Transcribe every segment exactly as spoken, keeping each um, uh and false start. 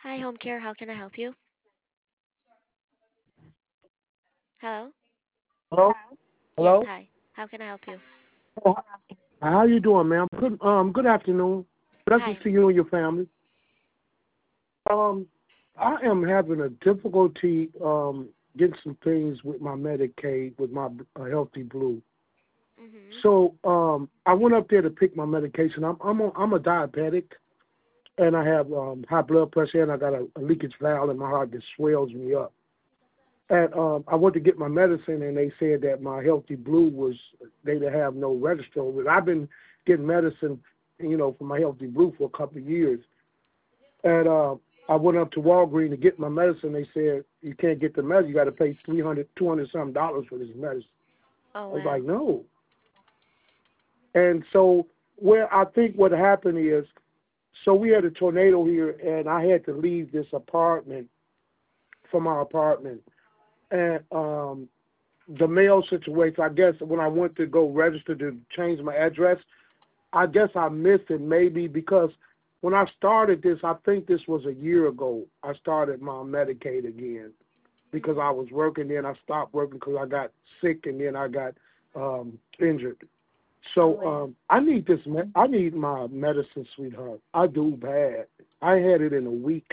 Hi, home care. How can I help you? Hello? Hello? Yes, Hello? hi. How can I help you? Oh, how you doing, ma'am? Good um good afternoon. Blessings Hi. to you and your family. Um I am having a difficulty um getting some things with my Medicaid with my uh, Healthy Blue. Mhm. So um I went up there to pick my medication. I'm I'm a, I'm a diabetic and I have um high blood pressure and I got a, a leakage valve in my heart that swells me up. And um, I went to get my medicine, and they said that my Healthy Blue was they didn't have no register over it. I've been getting medicine, you know, for my Healthy Blue for a couple of years, and uh, I went up to Walgreens to get my medicine. They said you can't get the medicine; you got to pay three hundred, two hundred some dollars for this medicine. Oh, I was like, wow. no. And so, where I think what happened is, so we had a tornado here, and I had to leave this apartment from our apartment, and um, the mail situation, I guess when I went to go register to change my address, I guess I missed it maybe because when I started this, I think this was a year ago, I started my Medicaid again because I Mhm. was working, then I stopped working because I got sick and then I got um, injured. Oh, So wow. um, I need this. me- I need my medicine, sweetheart. I do bad. I had it in a week.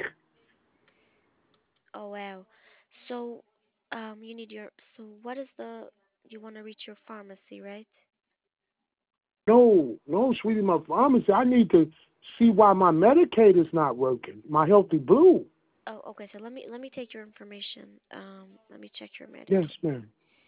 Oh, wow. So, um, you need your. So, what is the? You want to reach your pharmacy, right? No, no, sweetie, my pharmacy. I need to see why my Medicaid is not working. My Healthy Blue. Oh, okay. So let me let me take your information. Um, let me check your Yes, Medicaid. ma'am.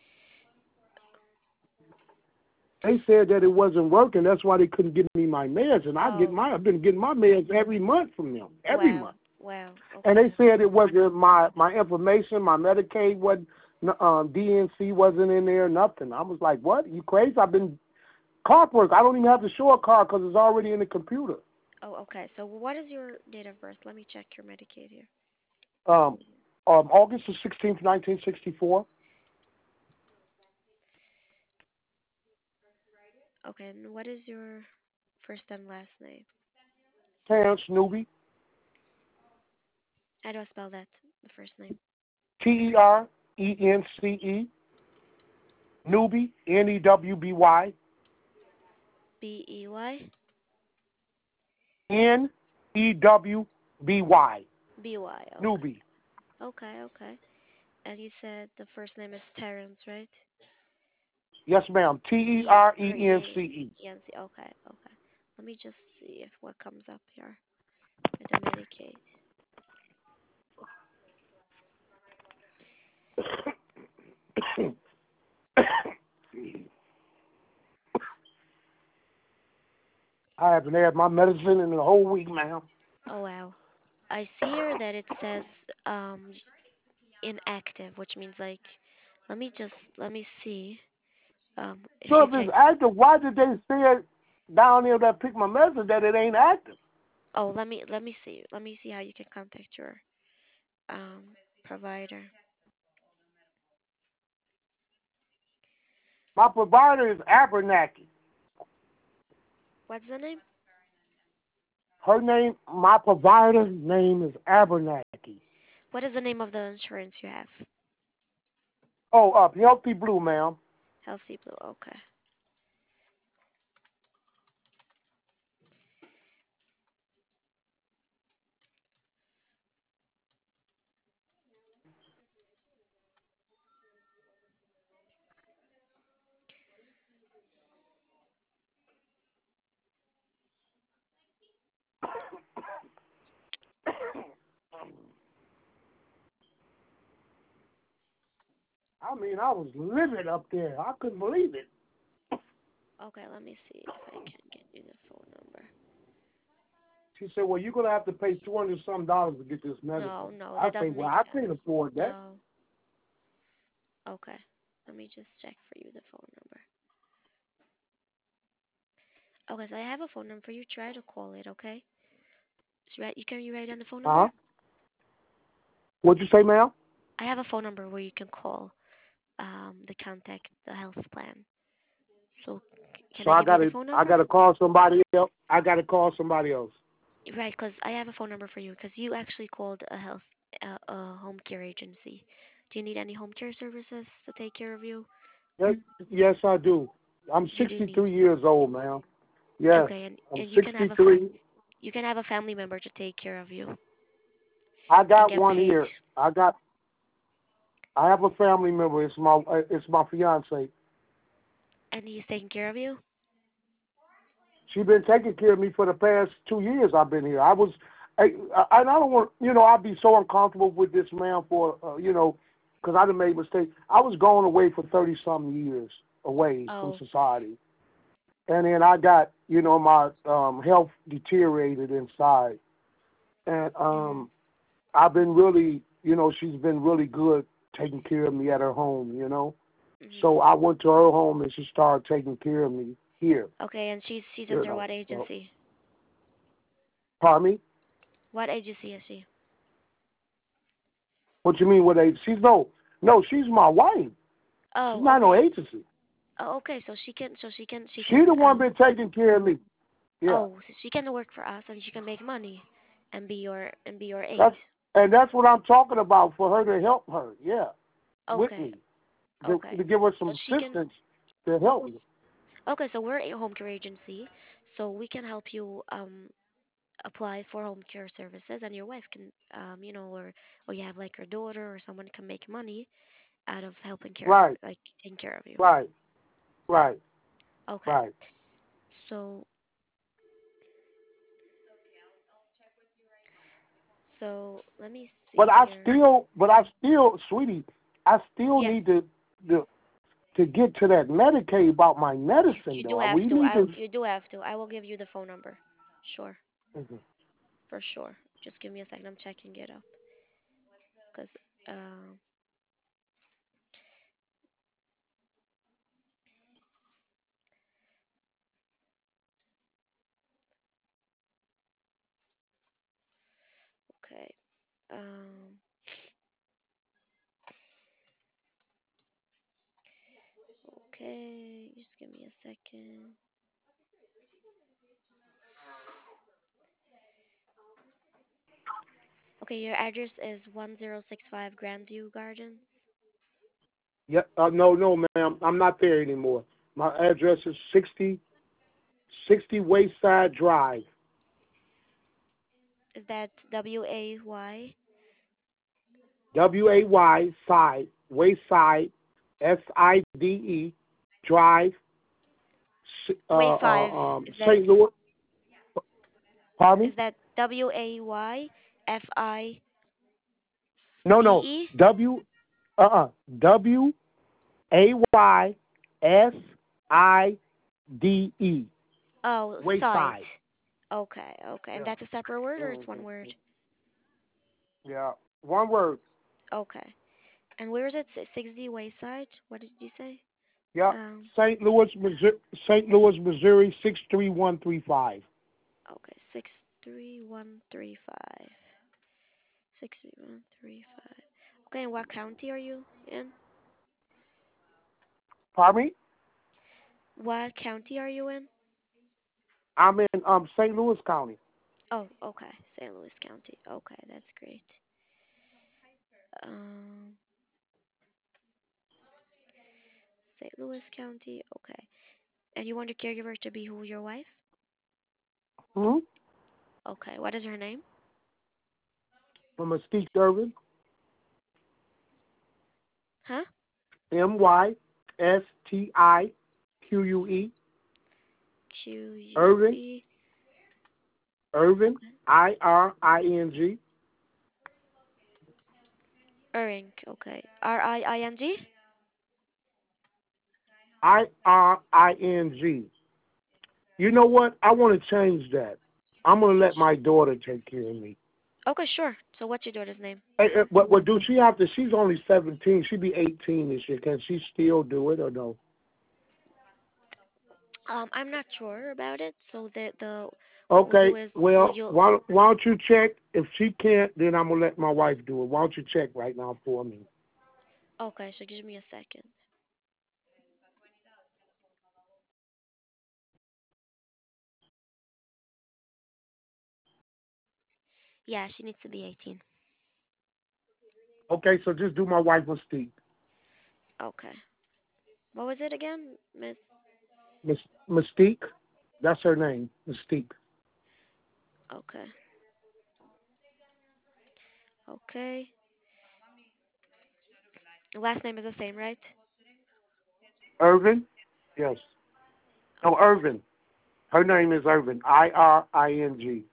They said that it wasn't working. That's why they couldn't give me my meds, and I get Oh, my. I've been getting my meds every month from them, every wow. month. Wow. And Okay. they said it wasn't my my information, my Medicaid wasn't, um, D N C wasn't in there, nothing. I was like, what? You crazy? I've been car work. I don't even have to show a car because it's already in the computer. Oh, okay. So, what is your date of birth? Let me check your Medicaid here. Um, um, August the sixteenth, nineteen sixty-four. Okay. And what is your first and last name? Terrence Newby. How do I spell that? The first name. T E R E N C E, Newby, N E W B Y, B E Y. N E W B Y, B Y. Okay. Newby. Okay. Okay. And you said the first name is Terrence, right? Yes, ma'am. T E T R R E N E C E. N C. Okay. Okay. Let me just see if what comes up here with the Medicaid. I haven't had my medicine in a whole week, ma'am. Oh, wow. I see here that it says um inactive, which means like, let me just let me see um if So you if check. it's active, why did they say it down there that picked my medicine that it ain't active? Oh, let me let me see. Let me see how you can contact your um provider. My provider is Abernathy. What's the name? Her name, my provider's name is Abernathy. What is the name of the insurance you have? Oh, up, Healthy Blue, ma'am. Healthy Blue. Okay. I mean, I was livid up there. I couldn't believe it. Okay, let me see if I can get you the phone number. She said, well, you're going to have to pay two hundred some dollars to get this No, medicine. no, I that say, doesn't well, make I sense. can't afford that. No. Okay. Let me just check for you the phone number. Okay, so I have a phone number for you. Try to call it, okay? Just write, you can you write down the phone number? Huh? What'd you say, ma'am? I have a phone number where you can call um the contact the health plan. So c- can So I I give you got the to phone I number? got to call somebody else. I got to call somebody else. Right, because I have a phone number for you. Because you actually called a health, a, a home care agency. Do you need any home care services to take care of you? Yes, yes, I do. I'm You do need. sixty-three years old, man. Yes, Okay, and I'm and you can have a fa- sixty-three. you can have a family member to take care of you I and got get one paid. here. I got. I have a family member. It's my. uh, It's my fiance. And he's taking care of you. She's been taking care of me for the past two years. I've been here. I was, I, I, and I don't want, you know, I'd be so uncomfortable with this man for, uh, you know, because I done made mistakes. I was going away for thirty something years away from Oh. society, and then I got, you know, my um, health deteriorated inside, and Mhm. um, I've been really, you know, she's been really good taking care of me at her home, you know. Mhm. So I went to her home and she started taking care of me here, Okay, and she's she's you under know. what So, agency? pardon me? What agency is she? What you mean with age? She's no, no, she's my wife. She's Oh, not no okay. agency. Oh, okay. So she can, so she can, she She can, the one um, been taking care of me. Yeah, oh, so she can work for us and she can make money, and be your and be your aide. that's and that's what I'm talking about for her to help her. Yeah, with Okay, me to, okay. to give her So some she can. assistance to help me. Okay, so we're a home care agency, so we can help you um apply for home care services, and your wife can, um, you know, or or you have like your daughter or someone can make money out of helping care of, Right, like taking care of you. right, right, Okay, right. so so let me But see I here. still, but I still, sweetie, I still Yes, need to to to get to that Medicaid about my you, medicine you do though. have We to. need I to. you do have to. I will give you the phone number. Sure, Mhm. for sure. Just give me a second. I'm checking it up. Cause um okay. Um okay. Just give me a second. Okay, your address is one zero six five Grandview Gardens. Yeah, uh, no, no, ma'am, I'm not there anymore. My address is sixty sixty Wayside Drive. Is that W A Y? W A Y side Wayside S I D E Drive. Uh, Way uh, five. um, Is that Saint Louis. Pardon is me? that W A Y F I No, D no. E? W. Uh. uh W A Y S I D E. Oh, site. Wayside. Okay, okay. And Yeah. that's a separate word or it's one Mm-hmm. word? Yeah. One word. Okay. And where is it? Si- sixty Wayside? What did you say? Yeah. Um, Saint Louis, Missouri. Saint Louis, Missouri. Six three one three five. okay, six three one three five. Six three one three five. Okay, and what county are you in? Pardon me? What county are you in? I'm in um Saint Louis County. Oh, okay, Saint Louis County. Okay, that's great. Um, Saint Louis County. Okay, and you want your caregiver to be who? Your wife? Hmm. Okay, what is her name? From Mystique Irvin. Huh? M Y S T I Q U E. Q U Irvin. E. Irvin. Okay. I R I N G. Ering. Okay. R I I N G. I R I N G. You know what? I want to change that. I'm gonna let my daughter take care of me. Okay, sure. So what's your daughter's name? Hey, uh, what, what do she have to? She's only seventeen. She'd be eighteen this year. Can she still do it or no? Um, I'm not sure about it. So the the what we'll do Okay. is we'll Well, you'll why, why don't you check? If she can't, then I'm gonna let my wife do it. Why don't you check right now for me? okay. So give me a second. Yeah, she needs to be eighteen. Okay, so just do my wife Mystique. Okay. What was it again, Miss? Miss Mystique. That's her name, Mystique. Okay. Okay. Last name is the same, right? Irvin. Yes. No, Okay. Irvin. Her name is Irvin. I R I N G.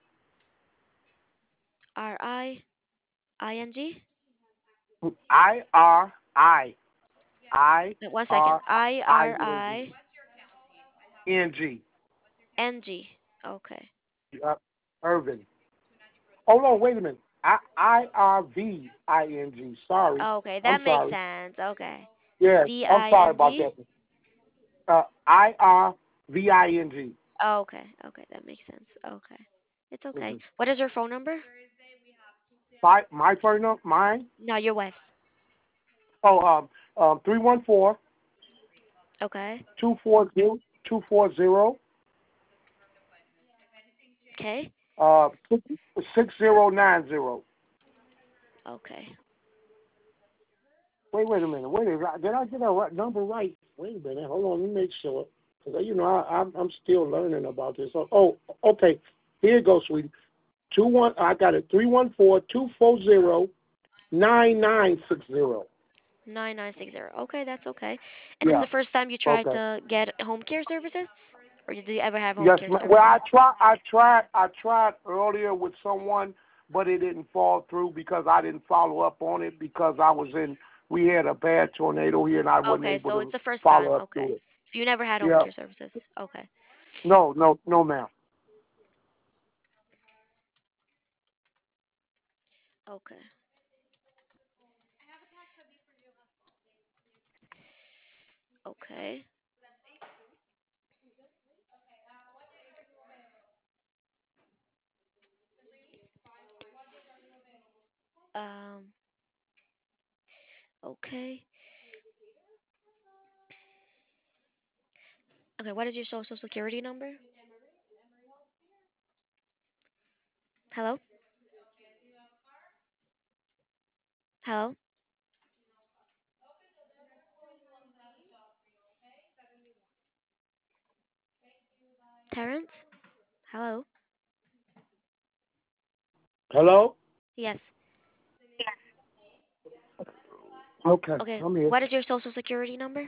R I I N G? I R I I Wait, one second. R I I R N G. I N G. N G. Okay. Yep. Irvin. Hold on, wait a minute. I I R V I N G. Sorry. Okay, I'm that makes sorry. sense. Okay. Yes, V I'm I sorry N about G? that. Uh, I R V I N G. Okay. Okay, that makes sense. Okay. It's okay. Mm-hmm. What is your phone number? My my phone number, mine. No, your wife's. Oh, um, um, three one four Okay. two four zero two four zero Okay. uh six zero nine zero. Okay. Wait, wait a minute. Wait a minute. Did I get a right number right? Wait a minute. Hold on. Let me make sure. Because, you know, I, I'm, I'm still learning about this. Oh, oh, okay. Here you go, sweetie. Two one. I got it. Three one four two four zero nine nine six zero. nine nine six zero. Okay, that's okay. And this is Yeah. the first time you tried Okay. to get home care services? Or did you ever have home Yes, care ma'am. Well, services? I tried. I tried. I tried earlier with someone, but it didn't fall through because I didn't follow up on it because I was in. We had a bad tornado here, and I wasn't Okay, able so it's to the first time. follow up Okay. through it. So you never had home Yeah. care services. Okay. No, no, no, ma'am. Okay. Okay. Um okay. Okay, what is your social security number? Hello? Hello? Terrence? Hello? Hello. Yes. Okay, Okay, I'm here. what is your social security number?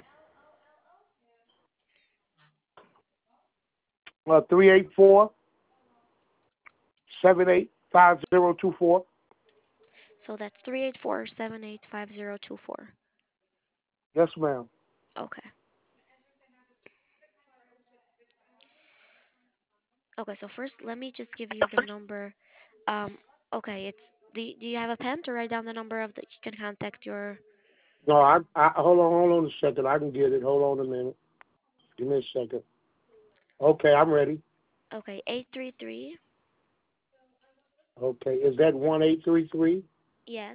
Uh, three eight four seven eight five zero two four. So that's three eight four seven eight five zero two four. Yes, ma'am. Okay. Okay, so first let me just give you the number. Um okay, it's do you, do you have a pen to write down the number of that you can contact your No, I, I hold on, hold on a second. I can get it. Hold on a minute. Give me a second. Okay, I'm ready. okay, eight three three. Okay, is that one eight three three? Yes.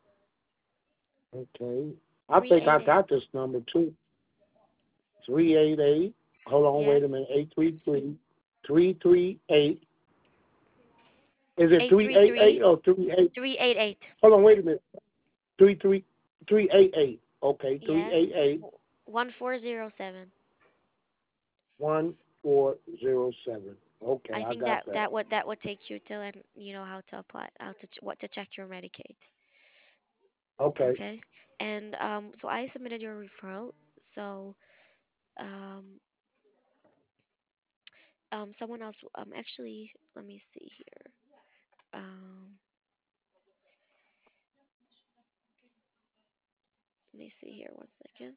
Okay, I think I three eight eight. got this number too. Three eight eight. Hold on, Yes. wait a minute. Eight three three three three eight. Is it three eight eight three three eight or three eight? three eight eight. Hold on, wait a minute. Three three three eight eight. Okay, three Yes. eight eight one four zero seven. one four zero seven. Okay, I I think got that that. that would that would take you to and you know how to apply how to ch- what to check your Medicaid. Okay. Okay. And um so I submitted your referral. So um um someone else um actually let me see here. Um let me see here one second.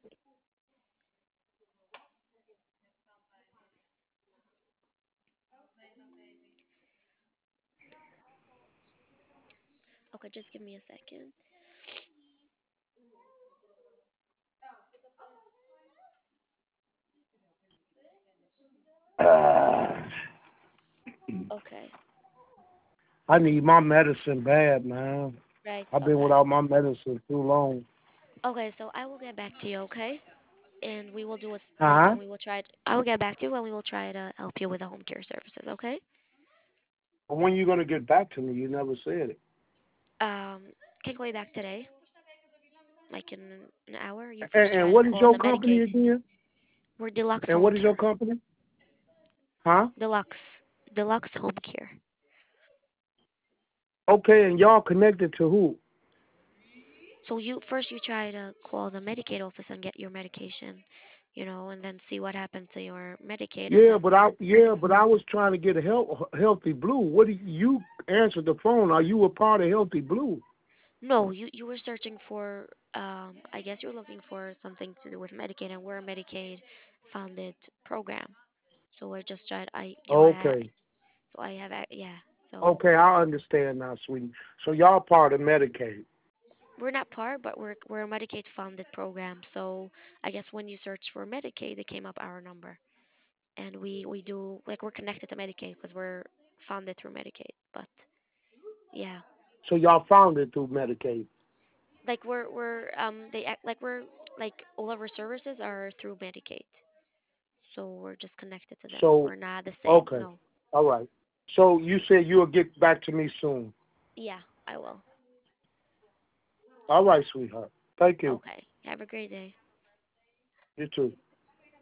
Okay, just give me a second. Uh, Okay. I need my medicine bad, man. Right. I've been Okay. without my medicine too long. Okay, so I will get back to you, okay? And we will do it Uh um huh. and we will try it. I will get back to you and we will try to help you with the home care services, okay? But when you gonna get back to me? You never said it. Um, can call you back today, like in an hour. You And, first try and to what is call your the company Medicaid. again? We're Deluxe And Home what is your Care. company? Huh? Deluxe. Deluxe Home Care. Okay, and y'all connected to who? So you first you try to call the Medicaid office and get your medication, you know, and then see what happened to your Medicaid, and Yeah, then but I yeah, but I was trying to get a help, Healthy Blue. What do you, you answered the phone? Are you a part of Healthy Blue? no, you you were searching for um I guess you're looking for something to do with Medicaid, and we're a Medicaid funded program. So we're just trying I you know I ha- Okay. so I have a- yeah. So Okay, I understand now, sweetie. So y'all part of Medicaid. we're not part, but we're we're a Medicaid funded program. So I guess when you search for Medicaid, it came up our number, and we we do like we're connected to Medicaid because we're funded through Medicaid. But yeah, So y'all found it through Medicaid. like we're we're um they act like we're like all of our services are through Medicaid, so we're just connected to them. So We're not the same. okay. No. All right. So you said you'll get back to me soon. Yeah, I will. All right, sweetheart. Thank you. Okay. Have a great day. You too.